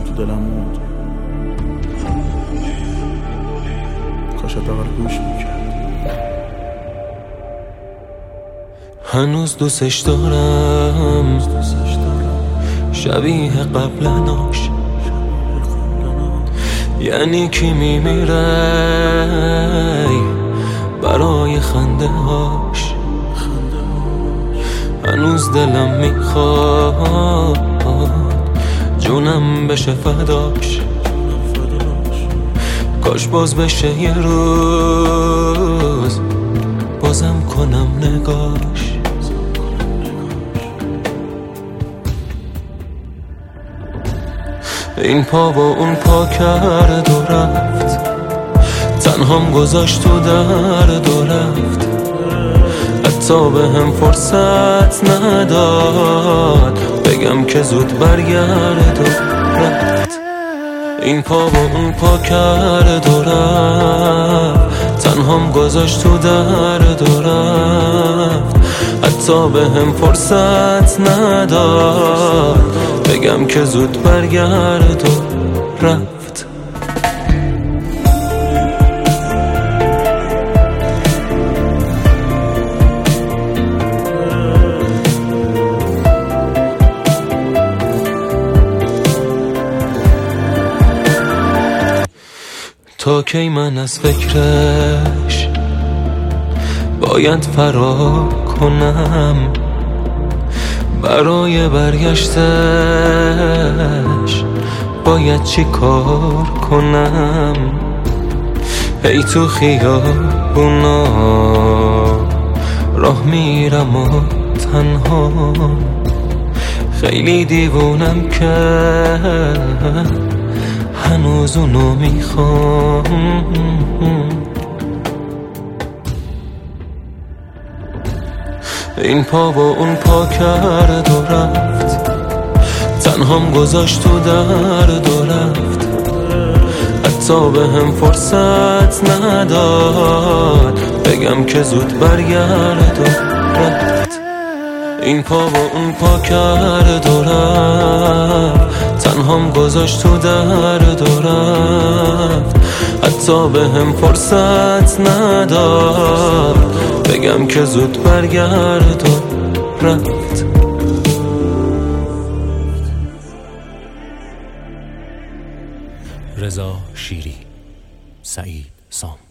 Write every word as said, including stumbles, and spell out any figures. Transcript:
تو دلم موند. کاش حداقل گوش میکرد. هنوز دوستش دارم، شبیه قبلناش. یعنی کی میمیره برای خنده هاش. هنوز دلم میخواد جونم بشه فداش. کاش باز بشه یه روز بازم کنم نگاش. این پا و اون پا کرد و رفت، تنهام گذاشت تو درد و رفت. حتی به هم فرصت نداد بگم که زود برگرد و رفت. این پا و اون پا کرد و رفت، تنهام گذاشت تو درد و رفت. حتی به هم فرصت نداد بگم که زود برگرد و رفت. تا کی من از فکرش باید فرار کنم؟ برای برگشتش باید چی کار کنم؟ هی تو خیابونا راه میرم و تنها، خیلی دیوونم که هنوز اونو میخوام. این پا و اون پا کرد و رفت، تنهام گذاشت تو درد و رفت. حتی به هم فرصت نداد بگم که زود برگرد و رفت. این پا و اون پا کرد و رفت، تنهام گذاشت تو درد و رفت. حتی به هم فرصت نداد بگم که زود برگرد و رفت. رضا شیری، سعید سام.